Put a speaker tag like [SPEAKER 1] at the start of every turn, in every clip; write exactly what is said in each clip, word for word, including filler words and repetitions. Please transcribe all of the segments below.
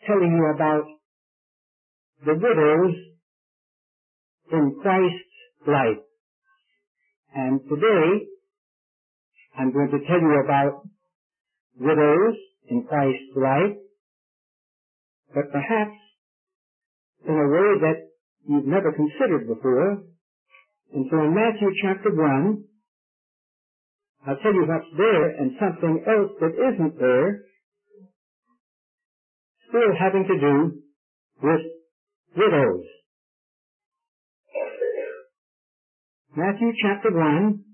[SPEAKER 1] telling you about the widows in Christ's life. And today, I'm going to tell you about widows in Christ's life, but perhaps in a way that you've never considered before. And so in Matthew chapter one, I'll tell you what's there and something else that isn't there, still having to do with widows. Matthew chapter one,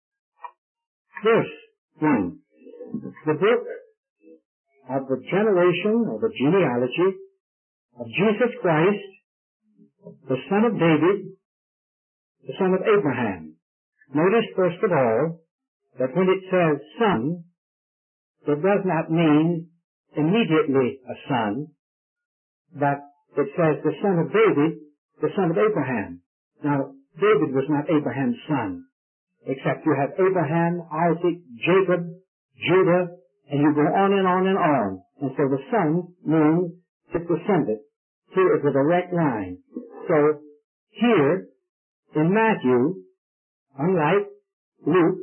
[SPEAKER 1] verse one. The book of the generation or the genealogy of Jesus Christ, the son of David, the son of Abraham. Notice first of all that when it says son, it does not mean immediately a son, but it says the son of David, the son of Abraham. Now, David was not Abraham's son, except you have Abraham, Isaac, Jacob, Judah, and you go on and on and on. And so the son means his descendant. Here is a direct line. So here in Matthew, unlike Luke,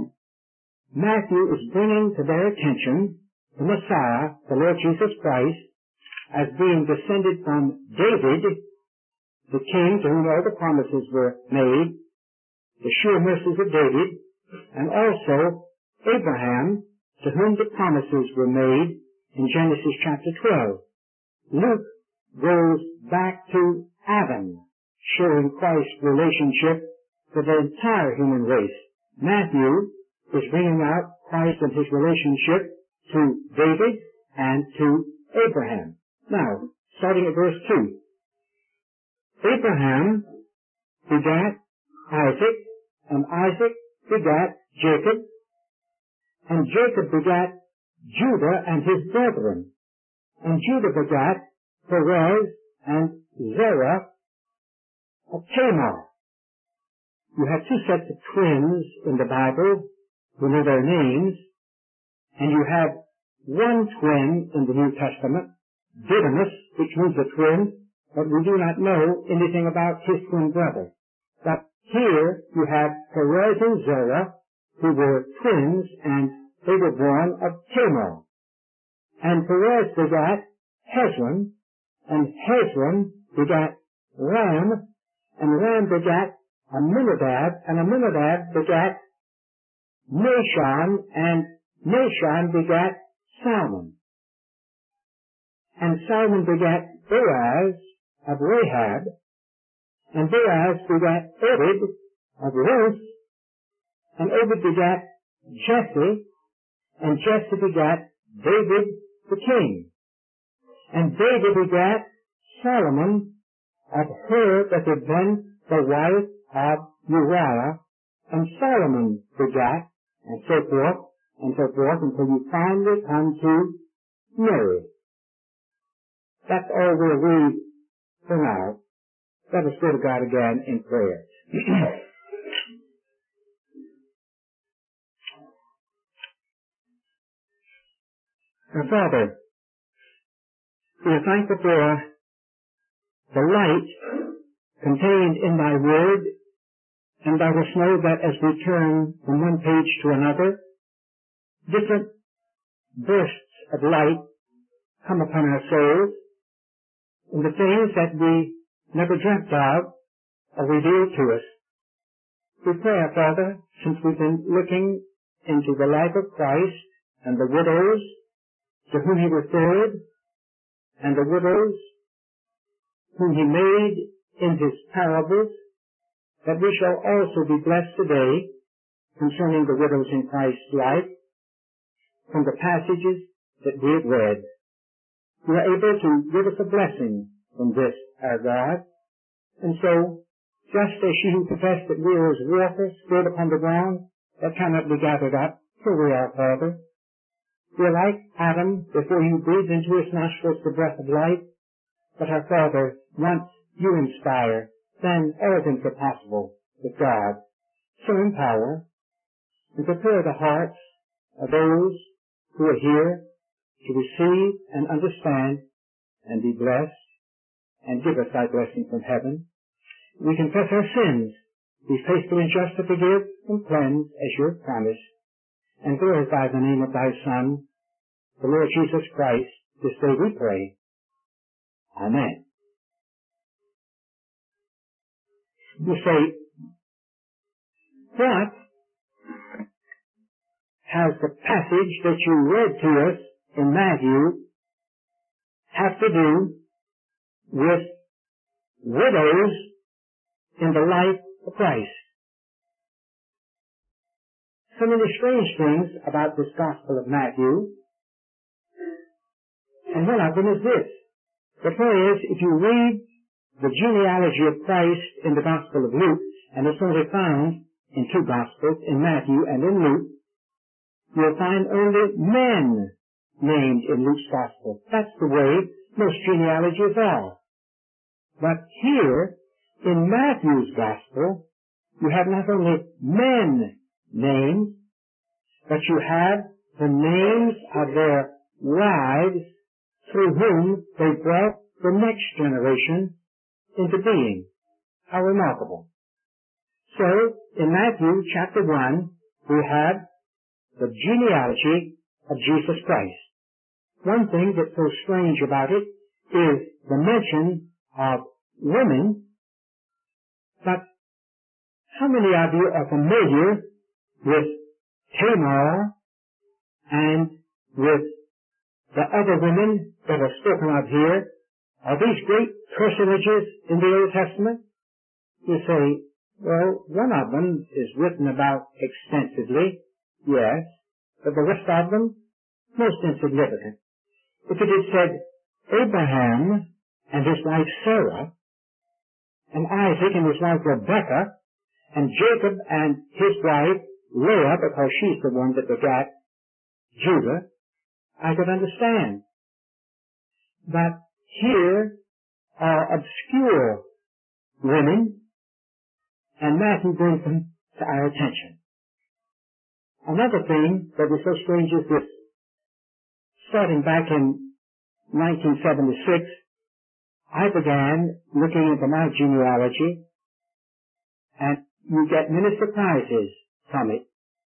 [SPEAKER 1] Matthew is bringing to their attention the Messiah, the Lord Jesus Christ, as being descended from David, the king to whom all the promises were made, the sure mercies of David, and also Abraham, to whom the promises were made in Genesis chapter twelve. Luke goes back to Adam, showing Christ's relationship to the entire human race. Matthew is bringing out Christ and his relationship to David and to Abraham. Now, starting at verse two. Abraham begat Isaac, and Isaac begat Jacob, and Jacob begat Judah and his brethren, and Judah begat Perez and Zerah of Tamar. You have two sets of twins in the Bible who know their names, and you have one twin in the New Testament, Didymus, which means a twin, but we do not know anything about his twin brother. But here you have Perez and Zerah, who were twins, and they were born of Tamar. And Perez begat Hezron, and Hezron begat Ram, and Ram begat Amminadab, and Amminadab begat Nahshon, and Nahshon begat Salmon. And Salmon begat Boaz of Rahab, and Boaz begat Obed of Ruth, and Obed begat Jesse, and Jesse begat David the king. And David begat Solomon of her that had been the wife of Uriah, and Solomon begat, and so forth, and so forth, until you finally come to Mary. That's all we'll read for now. Let us go to God again in prayer. Our Father, we are thankful for the light contained in Thy Word, and Thou dost know that as we turn from one page to another, different bursts of light come upon our souls, and the things that we never dreamt of are revealed to us. We pray, our Father, since we've been looking into the life of Christ and the widows to whom He referred, and the widows whom He made in His parables, that we shall also be blessed today concerning the widows in Christ's life from the passages that we have read. You are able to give us a blessing from this, our God. And so, just as she who confessed that we are as water stood upon the ground that cannot be gathered up, so we are, Father. We are like Adam before He breathed into his nostrils the breath of life, but our Father, once You inspire, then all things are possible with God. So empower and prepare the hearts of those who are here to receive and understand and be blessed, and give us thy blessing from heaven. We confess our sins, be faithful and just to forgive and cleanse as you have promised, and glorify the name of thy Son, the Lord Jesus Christ. This day we pray. Amen. You say, what has the passage that you read to us in Matthew have to do with widows in the life of Christ? So many strange things about this Gospel of Matthew, and one of them is this. The point is, if you read the genealogy of Christ in the Gospel of Luke, and it's only found in two Gospels, in Matthew and in Luke, you'll find only men named in Luke's Gospel. That's the way most genealogies are. But here, in Matthew's Gospel, you have not only men named, but you have the names of their wives through whom they brought the next generation into being. How remarkable. So, in Matthew chapter one, we have the genealogy of Jesus Christ. One thing that's so strange about it is the mention of women, but how many of you are familiar with Tamar and with the other women that are spoken of here? Are these great personages in the Old Testament? You say, well, one of them is written about extensively, yes, but the rest of them, most insignificant. If it had said Abraham and his wife Sarah, and Isaac and his wife Rebekah, and Jacob and his wife Leah, because she's the one that begat Judah, I could understand. But here are obscure women, and Matthew brings them to our attention. Another thing that is so strange is this. Starting back in nineteen seventy-six, I began looking into my genealogy, and you get many surprises from it.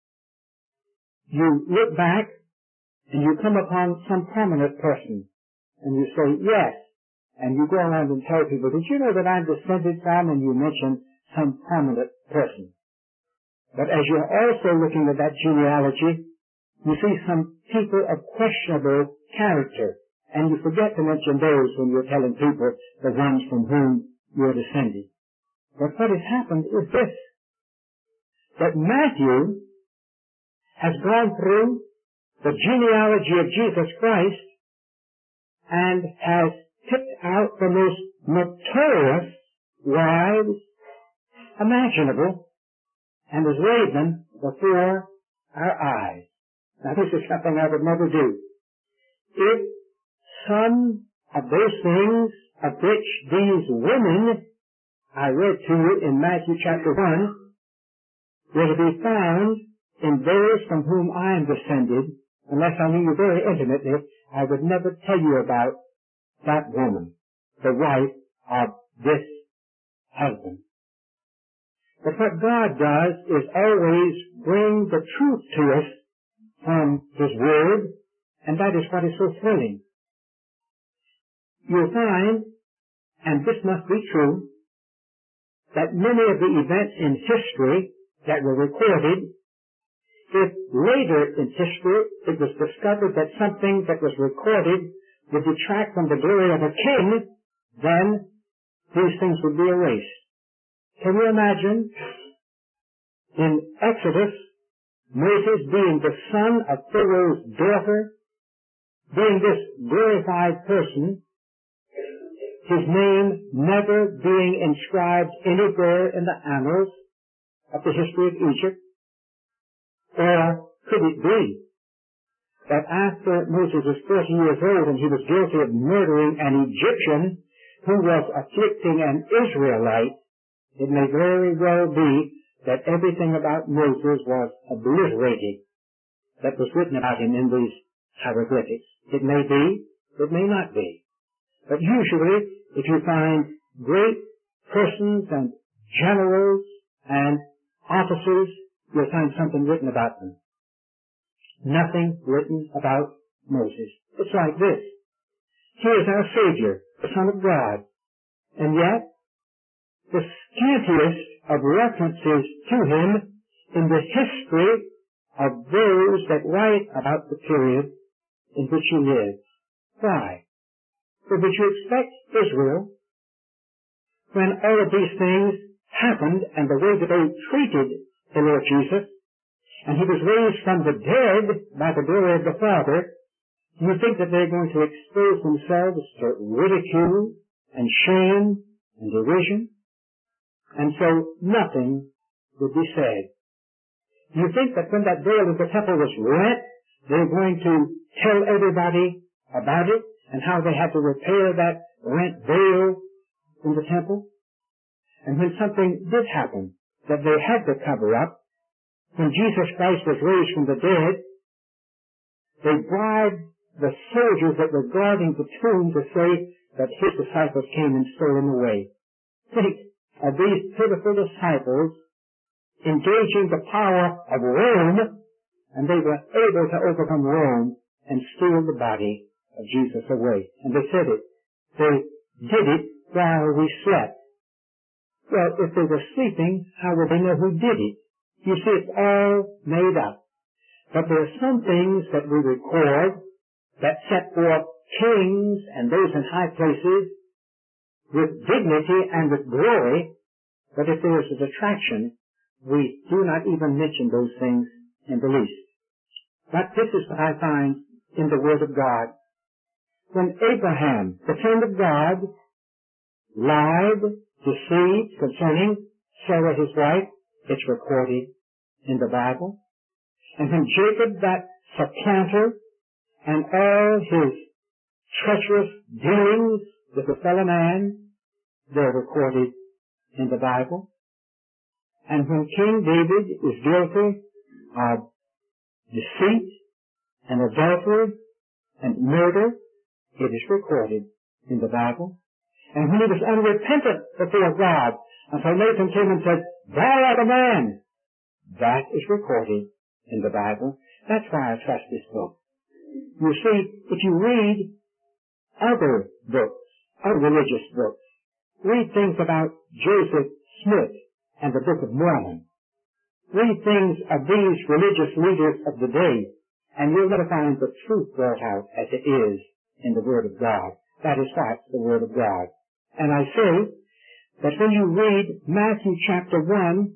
[SPEAKER 1] You look back, and you come upon some prominent person, and you say, yes, and you go around and tell people, did you know that I'm descended from, and you mention some prominent person. But as you're also looking at that genealogy, you see some people of questionable character, and you forget to mention those when you're telling people the ones from whom you're descended. But what has happened is this, that Matthew has gone through the genealogy of Jesus Christ and has picked out the most notorious wives imaginable and has laid them before our eyes. Now this is something I would never do. If some of those things of which these women I read to you in Matthew chapter one were to be found in those from whom I am descended, unless I knew you very intimately, I would never tell you about that woman, the wife of this husband. But what God does is always bring the truth to us from His Word, and that is what is so thrilling. You'll find, and this must be true, that many of the events in history that were recorded, if later in history it was discovered that something that was recorded would detract from the glory of a king, then these things would be erased. Can you imagine in Exodus, Moses being the son of Pharaoh's daughter, being this glorified person, his name never being inscribed anywhere in the annals of the history of Egypt? Or could it be that after Moses was forty years old and he was guilty of murdering an Egyptian who was afflicting an Israelite, it may very well be that everything about Moses was obliterated that was written about him in these hieroglyphics. It may be, it may not be. But usually, if you find great persons and generals and officers, you'll find something written about them. Nothing written about Moses. It's like this. He is our Savior, the Son of God. And yet, the scantiest of references to him in the history of those that write about the period in which he lived. Why? For would you expect Israel, when all of these things happened and the way that they treated the Lord Jesus, and he was raised from the dead by the glory of the Father, do you think that they're going to expose themselves to ridicule and shame and derision? And so nothing would be said. Do you think that when that veil of the temple was rent, they're going to tell everybody about it and how they had to repair that rent veil in the temple? And when something did happen that they had to cover up, when Jesus Christ was raised from the dead, they bribed the soldiers that were guarding the tomb to say that his disciples came and stole him away. Think of these pitiful disciples engaging the power of Rome, and they were able to overcome Rome and steal the body of Jesus away. And they said it. They did it while we slept. Well, if they were sleeping, how would they know who did it? You see, it's all made up. But there are some things that we record that set forth kings and those in high places with dignity and with glory, but if there is a detraction, we do not even mention those things in the least. But this is what I find in the Word of God. When Abraham, the friend of God, lied, deceived concerning Sarah his wife, it's recorded in the Bible. And when Jacob, that supplanter, and all his treacherous dealings with the fellow man, they're recorded in the Bible. And when King David is guilty of deceit and adultery and murder, it is recorded in the Bible. And when he was unrepentant before God, until Nathan came and said, "Thou art a man," that is recorded in the Bible. That's why I trust this book. You see, if you read other books, other religious books, read things about Joseph Smith and the Book of Mormon, read things of these religious leaders of the day, and you'll never find the truth brought out as it is in the Word of God. That is why it's the Word of God. And I say that when you read Matthew chapter one,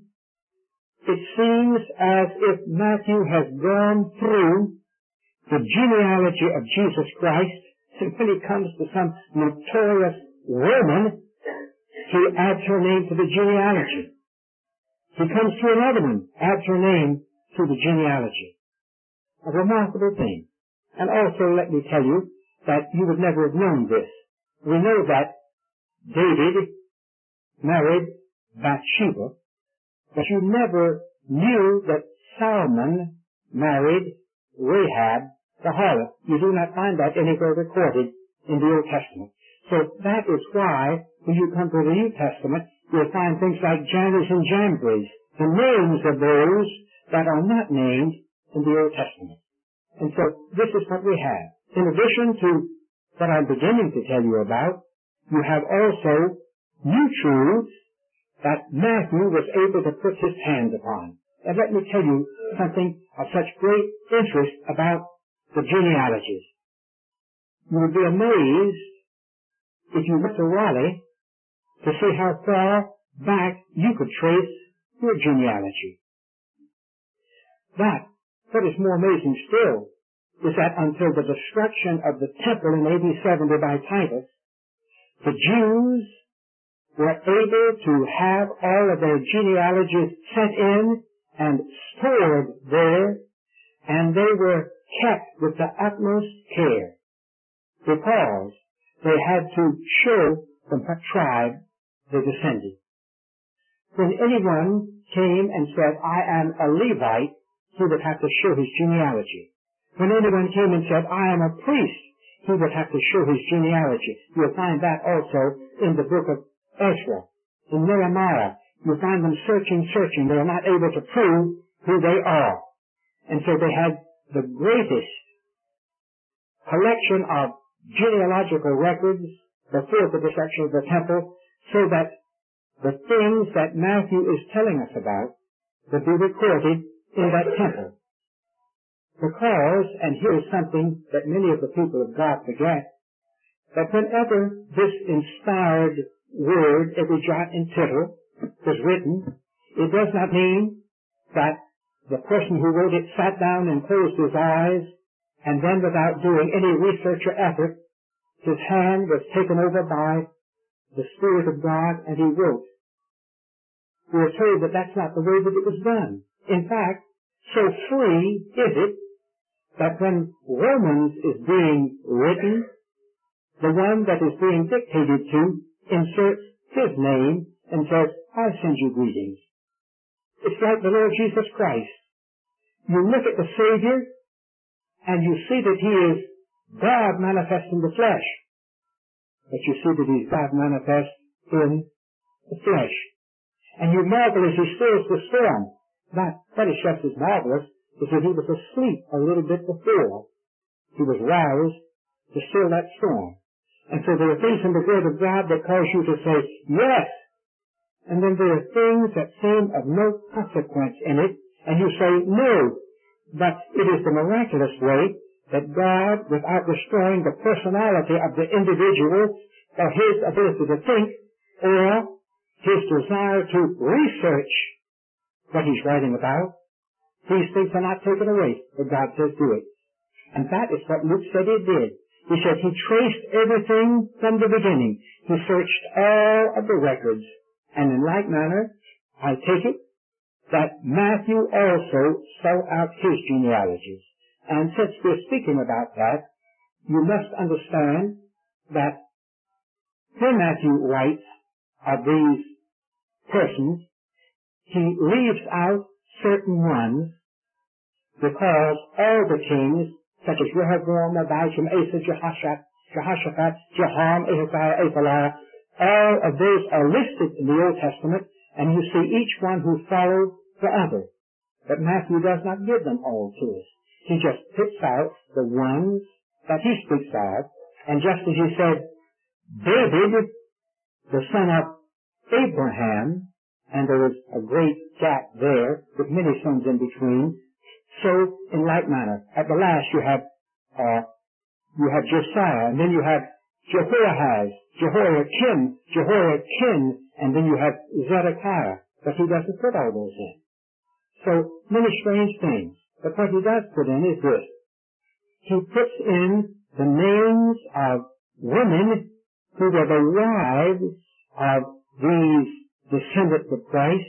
[SPEAKER 1] it seems as if Matthew has gone through the genealogy of Jesus Christ, and when he comes to some notorious woman, he adds her name to the genealogy. He comes to another one, adds her name to the genealogy. A remarkable thing. And also, let me tell you that you would never have known this. We know that David married Bathsheba, but you never knew that Solomon married Rahab the harlot. You do not find that anywhere recorded in the Old Testament. So that is why, when you come to the New Testament, you'll find things like Jannes and Jambres, the names of those that are not named in the Old Testament. And so this is what we have. In addition to what I'm beginning to tell you about, you have also new truths that Matthew was able to put his hand upon. And let me tell you something of such great interest about the genealogies. You would be amazed if you went to Raleigh to see how far back you could trace your genealogy. But what is more amazing still is that until the destruction of the temple in A D seventy by Titus, the Jews were able to have all of their genealogies sent in and stored there, and they were kept with the utmost care, because they had to show from what tribe they descended. When anyone came and said, "I am a Levite," he would have to show his genealogy. When anyone came and said, "I am a priest," he would have to show his genealogy. You'll find that also in the book of Ezra. In Nehemiah, you find them searching, searching. They are not able to prove who they are. And so they had the greatest collection of genealogical records before the destruction of the temple, so that the things that Matthew is telling us about would be recorded in that temple. Because, and here is something that many of the people of God forget, that whenever this inspired word, every jot and tittle, was written, it does not mean that the person who wrote it sat down and closed his eyes, and then without doing any research or effort, his hand was taken over by the Spirit of God and he wrote. We are told that that's not the way that it was done. In fact, so free is it that when Romans is being written, the one that is being dictated to inserts his name and says, I send you greetings. It's like the Lord Jesus Christ. You look at the Savior and you see that he is God manifest in the flesh. But you see that he's God manifest in the flesh. And you marvel as he stills the storm. That, that is just as marvelous as if he was asleep a little bit before he was roused to still that storm. And so there are things in the Word of God that cause you to say, yes. And then there are things that seem of no consequence in it, and you say, no. But it is the miraculous way that God, without destroying the personality of the individual, or his ability to think, or his desire to research what he's writing about, these things are not taken away, but God says do it. And that is what Luke said he did. He said he traced everything from the beginning. He searched all of the records. And in like manner, I take it that Matthew also sought out his genealogies. And since we're speaking about that, you must understand that when Matthew writes of these persons, he leaves out certain ones because all the kings, such as Rehoboam, Abijam, Asa, Jehoshaphat, Jehoshaphat, Jehoram, Ahaziah, Athaliah, all of those are listed in the Old Testament, and you see each one who followed the other. But Matthew does not give them all to us. He just picks out the ones that he speaks of, and just as he said, David, the son of Abraham, and there was a great gap there with many sons in between, so in like manner, at the last you have uh, you have Josiah, and then you have Jehoahaz, Jehoiakim, Jehoiakim, and then you have Zedekiah. But he doesn't put all those in. So many strange things. But what he does put in is this. He puts in the names of women who were the wives of these descendants of Christ,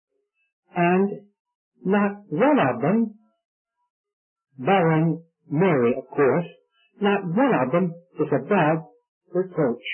[SPEAKER 1] and not one of them, barring Mary, of course, not one of them is above reproach.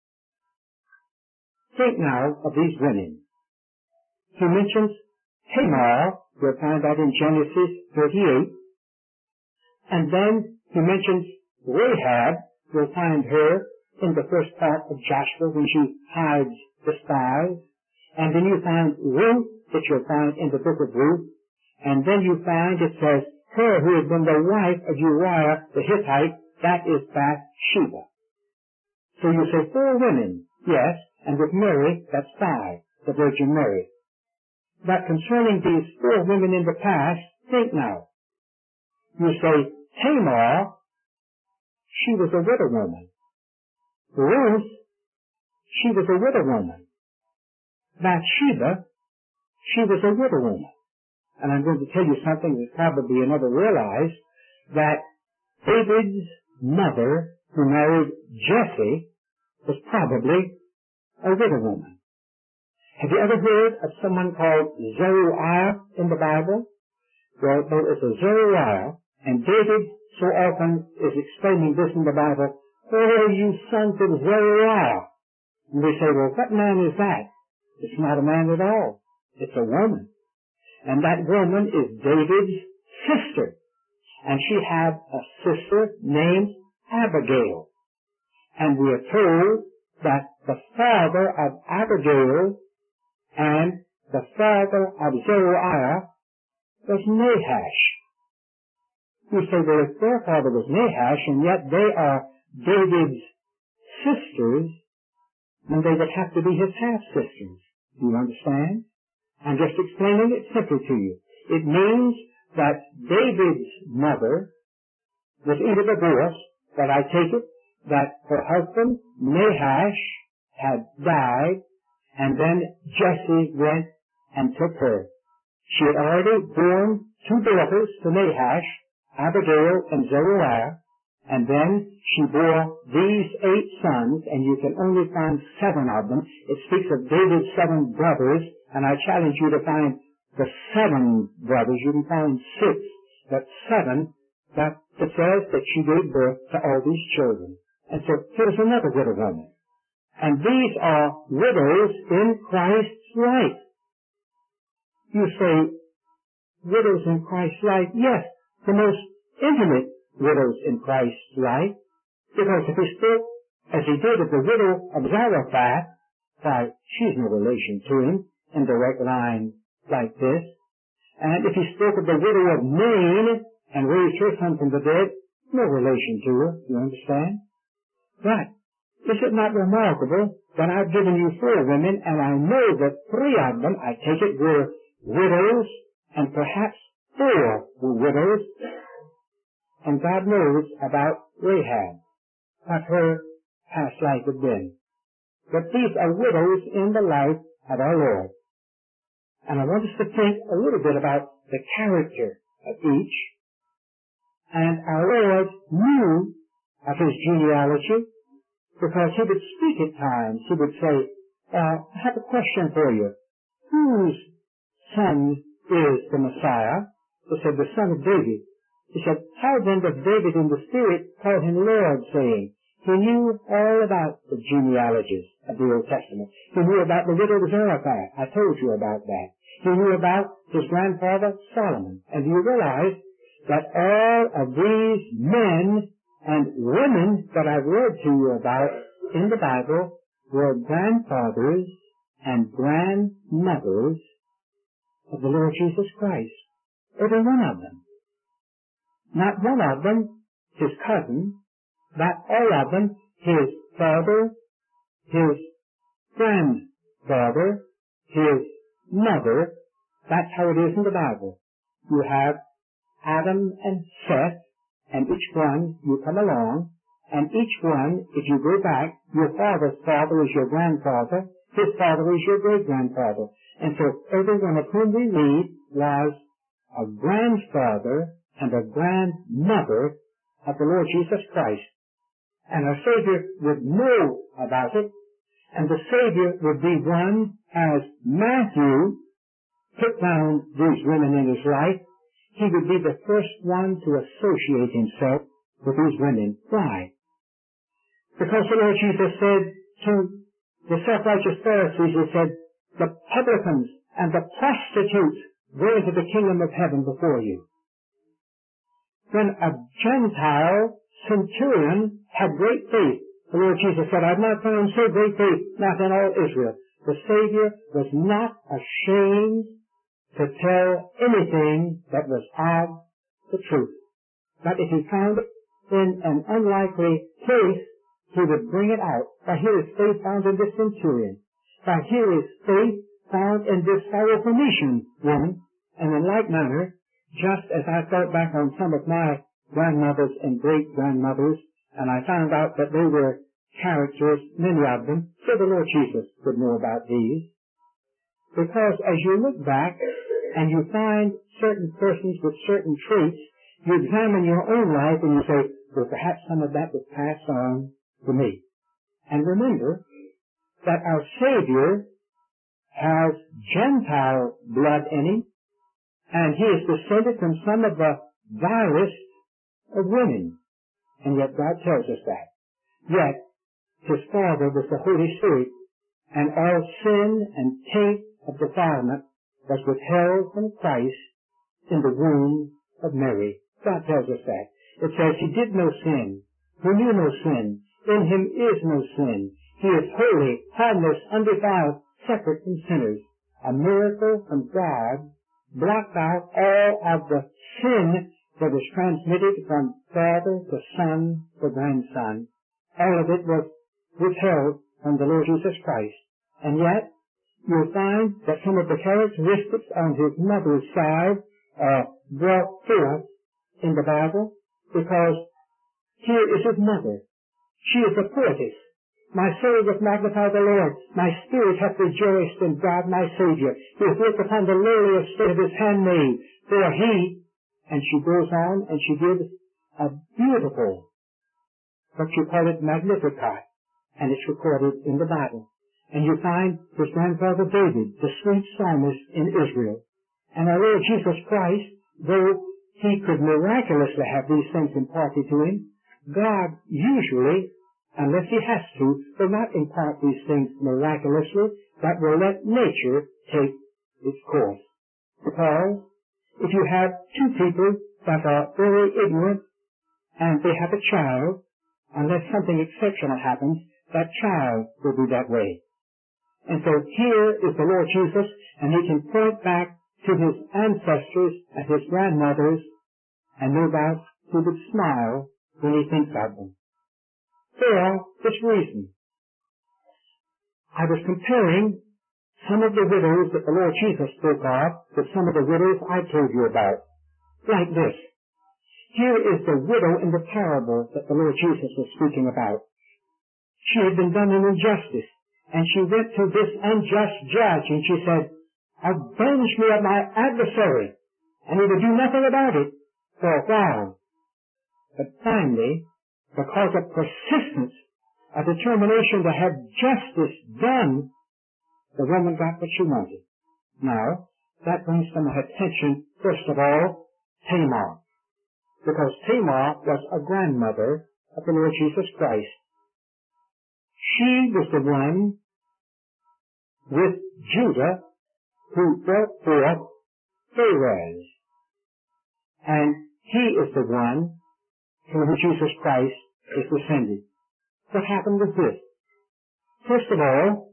[SPEAKER 1] Think now of these women. He mentions Tamar, we'll find that in Genesis thirty-eight, and then he mentions Rahab, we'll find her in the first part of Joshua when she hides the spies, and then you find Ruth, that you'll find in the book of Ruth, and then you find it says, her who had been the wife of Uriah the Hittite, that is Bathsheba. So you say four women, yes, and with Mary, that's five, the Virgin Mary. But concerning these four women in the past, think now. You say, Tamar, she was a widow woman. Ruth, she was a widow woman. Bathsheba, she was a widow woman. And I'm going to tell you something that probably you never realized, that David's mother, who married Jesse, was probably a widow woman. Have you ever heard of someone called Zeruiah in the Bible? Well, there is a Zeruiah, and David so often is explaining this in the Bible, oh, you sons of Zeruiah. And we say, well, what man is that? It's not a man at all. It's a woman. And that woman is David's sister. And she had a sister named Abigail. And we are told that the father of Abigail and the father of Zeruiah was Nahash. You say, well, if their father was Nahash, and yet they are David's sisters, then they would have to be his half-sisters. Do you understand? I'm just explaining it simply to you. It means that David's mother was in a divorce, but I take it that her husband, Nahash, had died, and then Jesse went and took her. She had already borne two daughters to Nahash, Abigail and Zeruiah, and then she bore these eight sons, and you can only find seven of them. It speaks of David's seven brothers, and I challenge you to find the seven brothers. You can find six, but seven, that it says that she gave birth to all these children. And so here's another widow woman. And these are widows in Christ's life. You say, widows in Christ's life? Yes, the most intimate widows in Christ's life. Because if he spoke, as he did of the widow of Zarephath, why, she's no relation to him in direct line like this. And if he spoke of the widow of Nain and raised her son from the dead, no relation to her, you understand? But is it not remarkable that I've given you four women, and I know that three of them, I take it, were widows, and perhaps four were widows, and God knows about Rahab, what her past life had been. But these are widows in the life of our Lord. And I want us to think a little bit about the character of each. And our Lord knew of his genealogy, because he would speak at times. He would say, uh, I have a question for you. Whose son is the Messiah? He said, the son of David. He said, how then does David in the Spirit call him Lord, saying, he knew all about the genealogies of the Old Testament. He knew about the widow of Zarephath. I told you about that. He knew about his grandfather Solomon. And you realize that all of these men and women that I've read to you about in the Bible were grandfathers and grandmothers of the Lord Jesus Christ. Every one of them. Not one of them his cousin, but all of them his father, his grandfather, his mother. That's how it is in the Bible. You have Adam and Seth, and each one, you come along, and each one, if you go back, your father's father is your grandfather, his father is your great-grandfather. And so every one of whom we read was a grandfather and a grandmother of the Lord Jesus Christ. And our Savior would know about it, and the Savior would be one, as Matthew took down these women in his life, he would be the first one to associate himself with these women. Why? Because the Lord Jesus said to the self-righteous Pharisees, he said, the publicans and the prostitutes go into the kingdom of heaven before you. When a Gentile centurion had great faith, the Lord Jesus said, I've not found so great faith, not in all Israel. The Savior was not ashamed to tell anything that was of the truth. But if he found it in an unlikely place, he would bring it out. For here is faith found in this centurion. For here is faith found in this Syrophoenician woman. And in like manner, just as I thought back on some of my grandmothers and great-grandmothers, and I found out that they were characters, many of them, so the Lord Jesus would know about these. Because as you look back and you find certain persons with certain traits, you examine your own life and you say, well, perhaps some of that was passed on to me. And remember that our Savior has Gentile blood in him, and he is descended from some of the vilest of women. And yet God tells us that. Yet his Father was the Holy Spirit, and all sin and taint of defilement was withheld from Christ in the womb of Mary. God tells us that. It says he did no sin, who knew no sin. In him is no sin. He is holy, harmless, undefiled, separate from sinners. A miracle from God blocked out all of the sin that was transmitted from father to son to grandson. All of it was withheld from the Lord Jesus Christ. And yet, you'll find that some of the characteristics on his mother's side are brought forth in the Bible, because here is his mother. She is a poetess. My soul doth magnify the Lord. My spirit hath rejoiced in God my Savior. He hath looked upon the lowly estate of his handmaid. For he, and she goes on and she gives a beautiful, what you call it, Magnificat, and it's recorded in the Bible. And you find his grandfather David, the sweet psalmist in Israel. And our Lord Jesus Christ, though he could miraculously have these things imparted to him, God usually, unless he has to, will not impart these things miraculously, but will let nature take its course. Because if you have two people that are very ignorant and they have a child, unless something exceptional happens, that child will be that way. And so here is the Lord Jesus, and he can point back to his ancestors and his grandmothers, and no doubt he would smile when he thinks of them. For this reason, I was comparing some of the widows that the Lord Jesus spoke of with some of the widows I told you about. Like this. Here is the widow in the parable that the Lord Jesus was speaking about. She had been done an injustice, and she went to this unjust judge, and she said, "Avenge me of my adversary." And he would do nothing about it for a while. But finally, because of persistence, a determination to have justice done, the woman got what she wanted. Now, that brings to my attention, first of all, Tamar. Because Tamar was a grandmother of the Lord Jesus Christ. She was the one with Judah who brought forth Pharez. And he is the one from whom Jesus Christ is descended. What happened with this? First of all,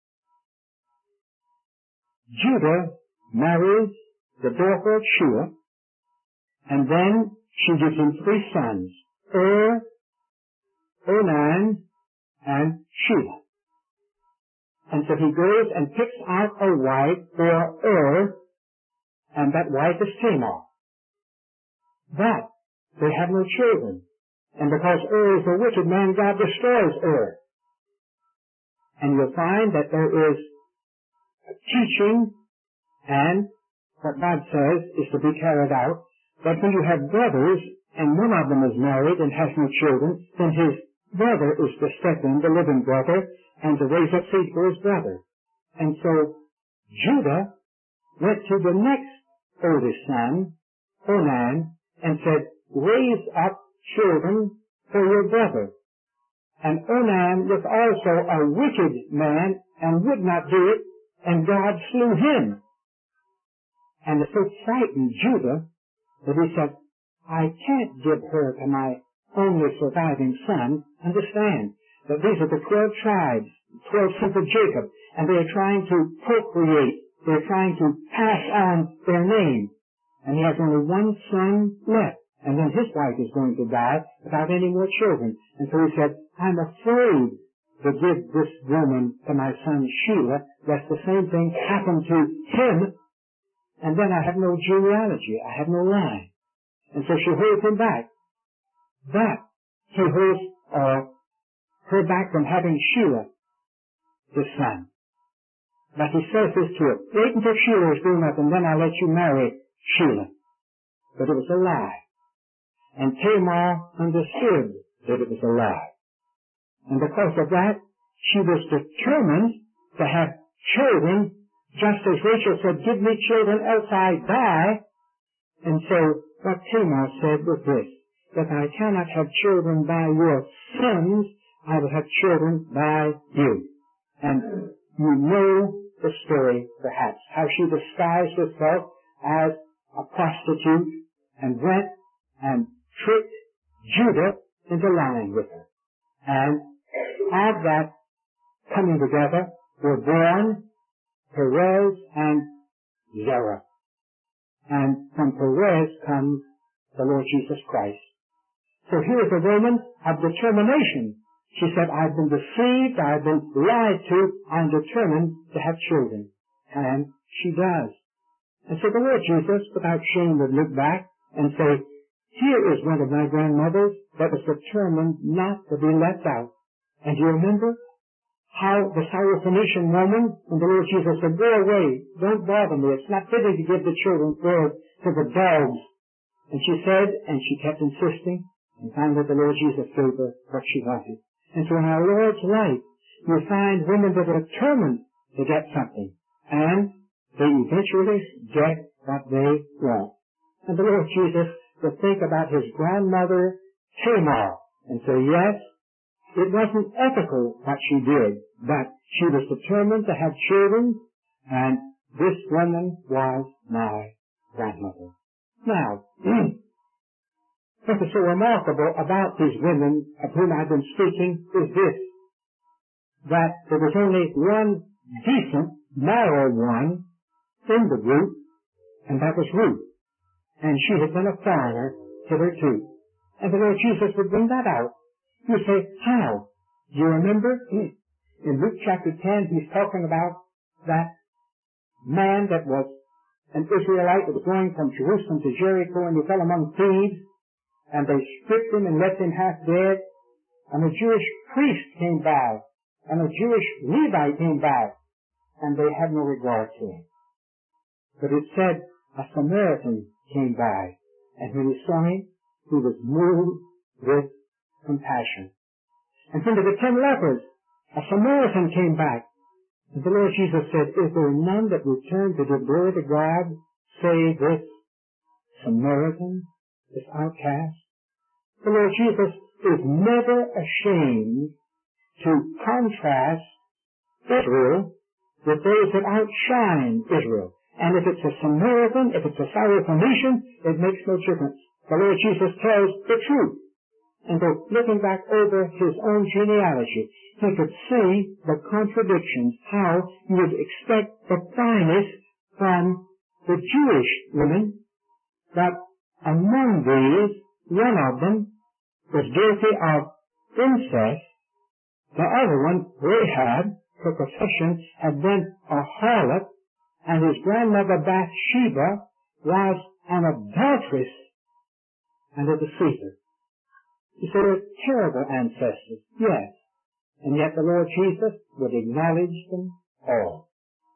[SPEAKER 1] Judah marries the daughter of Shua, and then she gives him three sons, Er, Onan, and Shua. And so he goes and picks out a wife for Er, and that wife is Tamar. But they have no children. And because Er is a wicked man, God destroys Er. And you'll find that there is a teaching, and what God says is to be carried out, that when you have brothers, and one of them is married and has no children, then his brother is to step in, the living brother, and to raise up seed for his brother. And so Judah went to the next oldest son, Onan, and said, "Raise up children for your brother." And Onan was also a wicked man and would not do it, and God slew him. And it so frightened Judah that he said, "I can't give her to my only surviving son." Understand that these are the twelve tribes, twelve sons of Jacob, and they are trying to procreate. They're trying to pass on their name. And he has only one son left. And then his wife is going to die without any more children. And so he said, "I'm afraid to give this woman to my son Sheila, lest the same thing happen to him, and then I have no genealogy, I have no line." And so she holds him back. But he holds uh, her back from having Sheila, his son. But he says this to her, "Wait until Sheila is grown up, and then I'll let you marry Sheila." But it was a lie. And Tamar understood that it was a lie. And because of that, she was determined to have children, just as Rachel said, "Give me children, else I die." And so what Tamar said was this, that I cannot have children by your sons, I will have children by you. And you know the story, perhaps, how she disguised herself as a prostitute and went and tricked Judah into line with her. And of that coming together were born Perez and Zerah. And from Perez comes the Lord Jesus Christ. So here is a woman of determination. She said, I've been deceived, I've been lied to, I'm determined to have children. And she does. And so the Lord Jesus, without shame, would look back and say, here is one of my grandmothers that was determined not to be left out. And do you remember how the Syrophoenician woman, when the Lord Jesus said, go away, don't bother me, it's not fitting to give the children bread to the dogs. And she said, and she kept insisting, and finally the Lord Jesus gave her what she wanted. And so in our Lord's life, you find women that are determined to get something, and they eventually get what they want. And the Lord Jesus would think about his grandmother, Tamar, and say, yes, it wasn't ethical what she did, but she was determined to have children, and this woman was my grandmother. Now, what is so remarkable about these women of whom I've been speaking is this, that there was only one decent, moral one in the group, and that was Ruth. And she had been a foreigner hitherto. And the Lord Jesus would bring that out. You say, how? Do you remember? In Luke chapter ten, he's talking about that man that was an Israelite that was going from Jerusalem to Jericho, and he fell among thieves, and they stripped him and left him half dead. And a Jewish priest came by, and a Jewish Levite came by, and they had no regard to him. But it said a Samaritan came by, and when he saw him, he was moved with compassion. And from the ten lepers, a Samaritan came back. And the Lord Jesus said, is there none that returned to give glory to God, save this Samaritan, this outcast? The Lord Jesus is never ashamed to contrast Israel with those that outshine Israel. And if it's a Samaritan, if it's a Syrophoenician, it makes no difference. The Lord Jesus tells the truth. And so, looking back over his own genealogy, he could see the contradictions, how you would expect the finest from the Jewish women, but among these, one of them was guilty of incest. The other one, Rahab, her profession, had been a harlot, and his grandmother Bathsheba was an adulteress and a deceiver. You say they're terrible ancestors, yes, and yet the Lord Jesus would acknowledge them all.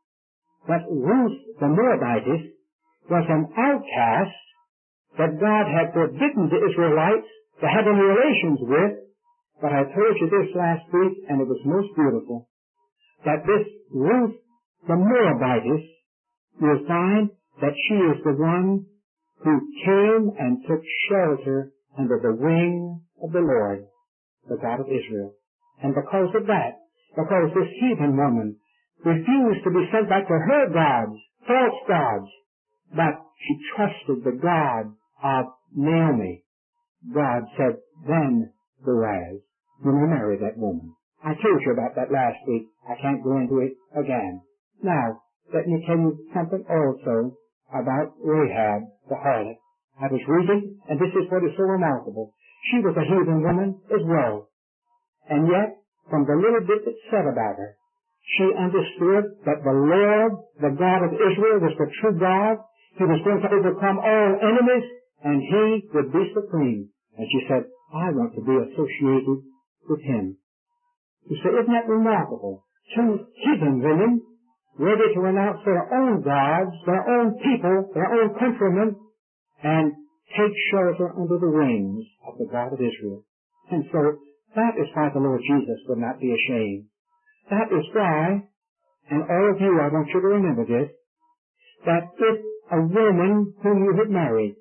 [SPEAKER 1] But Ruth the Moabitess was an outcast that God had forbidden the Israelites to have any relations with, but I told you this last week, and it was most beautiful, that this Ruth the Moabitess, you'll find that she is the one who came and took shelter under the wing of the Lord, the God of Israel. And because of that, because this heathen woman refused to be sent back to her gods, false gods, but she trusted the God of Naomi, God said, then, Boaz, you may marry that woman. I told you about that last week. I can't go into it again. Now, let me tell you something also about Rahab, the harlot. I was reading, and this is what is so remarkable. She was a heathen woman as well. And yet, from the little bit that said about her, she understood that the Lord, the God of Israel, was the true God. He was going to overcome all enemies, and he would be supreme. And she said, I want to be associated with him. You say, isn't that remarkable? Two heathen women ready to renounce their own gods, their own people, their own countrymen, and take shelter under the wings of the God of Israel. And so, that is why the Lord Jesus would not be ashamed. That is why, and all of you, I want you to remember this, that if a woman whom you had married,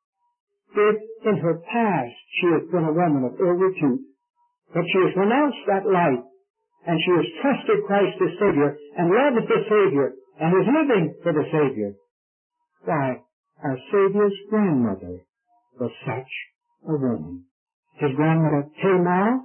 [SPEAKER 1] if in her past she has been a woman of ill repute, but she has renounced that life, and she has trusted Christ as Savior, and loves the Savior, and is living for the Savior, why, our Savior's grandmother was such a woman. his grandmother Tamar,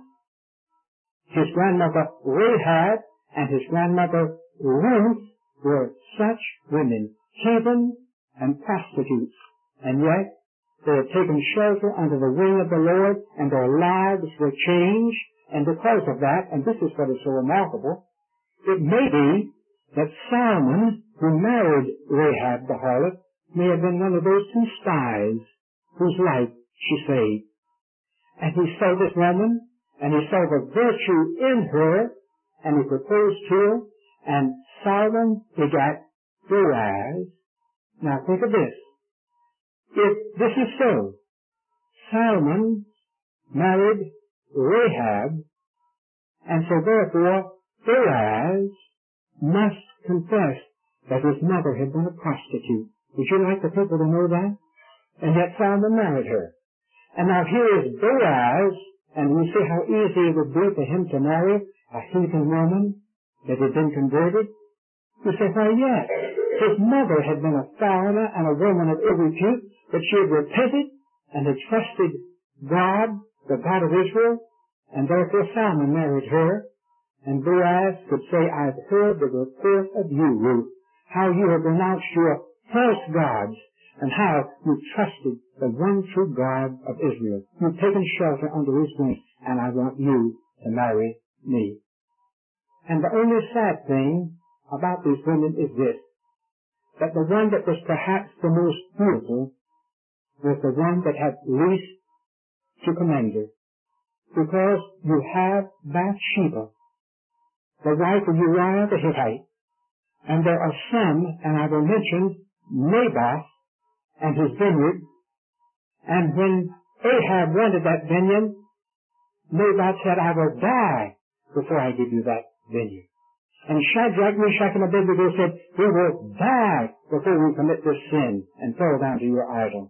[SPEAKER 1] his grandmother Rahab, and his grandmother Ruth were such women, heathen and prostitutes, and yet they had taken shelter under the wing of the Lord, and their lives were changed, and because of that, and this is what is so remarkable, it may be that Solomon, who married Rahab the harlot, may have been one of those two spies whose life she saved. And he saw this woman, and he saw the virtue in her, and he proposed to her, and Solomon begat Boaz. Now think of this. If this is so, Solomon married Rahab, and so therefore Boaz must confess that his mother had been a prostitute. Would you like the people to know that? And yet Solomon married her. And now here is Boaz, and you see how easy it would be for him to marry a heathen woman that had been converted? You say, why, yes. His mother had been a foreigner and a woman of ill repute, but she had repented and had trusted God, the God of Israel, and therefore Solomon married her. And Boaz could say, I've heard the report of you, Ruth, how you have renounced your false gods, and how you trusted the one true God of Israel. You've taken shelter under his wings, and I want you to marry me. And the only sad thing about these women is this, that the one that was perhaps the most beautiful was the one that had least to commend her. Because you have Bathsheba, the wife of Uriah the Hittite, and there are some, and I will mention Naboth and his vineyard, and when Ahab wanted that vineyard, Naboth said, I will die before I give you that vineyard. And Shadrach, Meshach, and Abednego said, we will die before we commit this sin and fall down to your idol.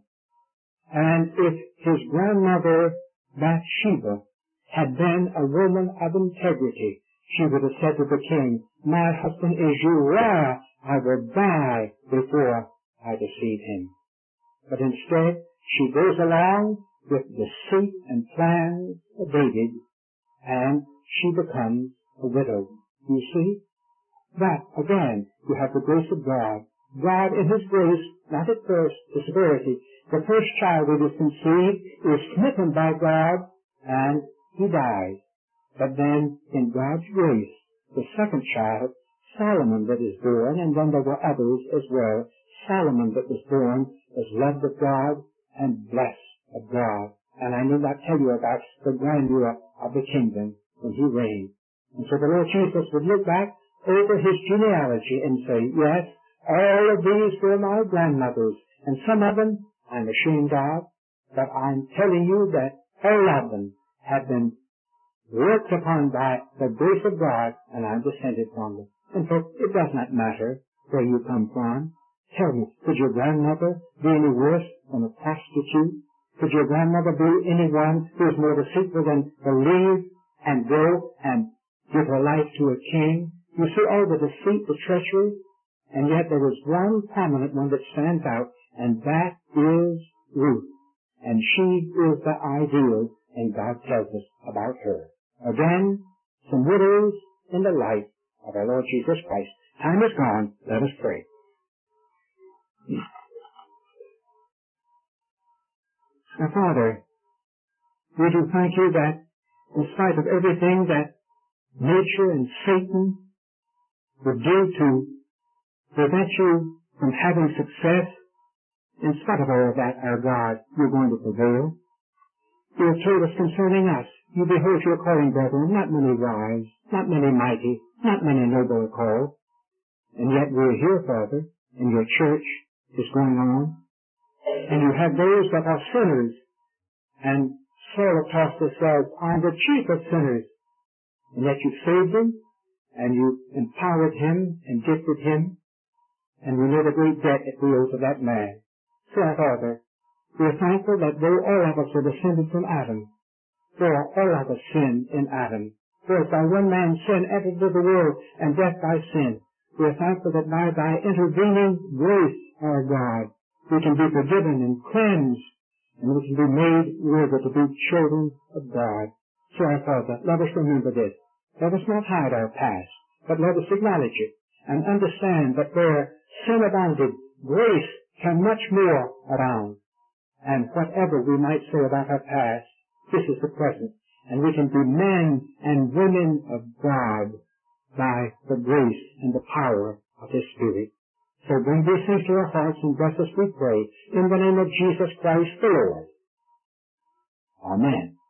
[SPEAKER 1] And if his grandmother Bathsheba had been a woman of integrity, she would have said to the king, my husband is Uriah, I will die before I deceive him. But instead, she goes along with deceit and plans of David, and she becomes a widow. You see? That, again, you have the grace of God. God in his grace, not at first, the severity. The first child that is conceived is smitten by God, and he dies. But then, in God's grace, the second child, Solomon, that is born, and then there were others as well. Solomon that was born was loved of God and blessed of God. And I need not tell you about the grandeur of the kingdom when he reigned. And so the Lord Jesus would look back over his genealogy and say, yes, all of these were my grandmothers, and some of them I'm ashamed of, but I'm telling you that all of them have been worked upon by the grace of God, and I'm descended from them. And so it does not matter where you come from. Tell me, could your grandmother be any worse than a prostitute? Could your grandmother be anyone who is more deceitful than believe and go and give her life to a king? You see all the deceit, the treachery, and yet there is one prominent one that stands out, and that is Ruth. And she is the ideal, and God tells us about her. Again, some widows in the life of our Lord Jesus Christ. Time is gone. Let us pray. Now, Father, we do thank you that in spite of everything that nature and Satan would do to prevent you from having success, in spite of all of that, our God, you're going to prevail. You have told us concerning us, you behold your calling, brethren, not many wise, not many mighty, not many noble are called. And yet we're here, Father, and your church is going on. And you have those that are sinners. And Saul of Tarsus says, I'm the chief of sinners. And yet you saved him, and you empowered him, and gifted him. And we know the great debt that we owe to that man. So, Father, we are thankful that though all of us are descended from Adam, though all of us sinned in Adam, for as by one man's sin entered into the world, and death by sin, we are thankful that by thy intervening grace, our God, we can be forgiven and cleansed and we can be made worthy to be children of God. So our Father, let us remember this. Let us not hide our past, but let us acknowledge it and understand that where sin abounded, grace can much more abound. And whatever we might say about our past, this is the present, and we can be men and women of God by the grace and the power of His Spirit. So bring these things to our hearts and bless us, we pray, in the name of Jesus Christ the Lord. Amen.